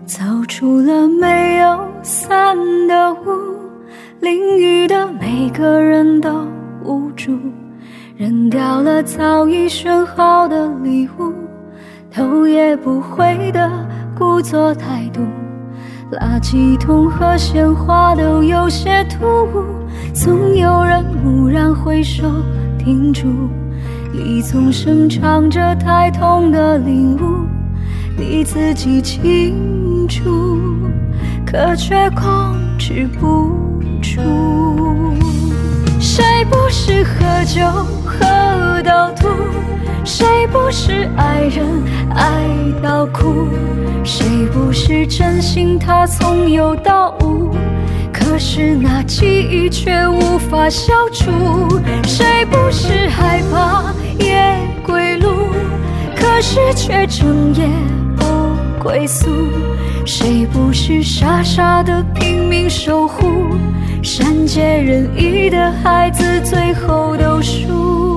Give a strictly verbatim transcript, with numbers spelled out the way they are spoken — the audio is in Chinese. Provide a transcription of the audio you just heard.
走出了没有伞的屋，淋雨的每个人都无助，扔掉了早已选好的礼物，头也不回的故作态度，垃圾桶和鲜花都有些突兀，总有人蓦然回首停住，你总声唱着太痛的领悟，你自己清楚，可却控制不住。谁不是喝酒喝到吐，谁不是爱人爱到哭，谁不是真心他从有到无，可是那记忆却无法消除。谁不是害怕夜归路，可是却整夜不归宿，谁不是傻傻的拼命守护，善解人意的孩子最后都输。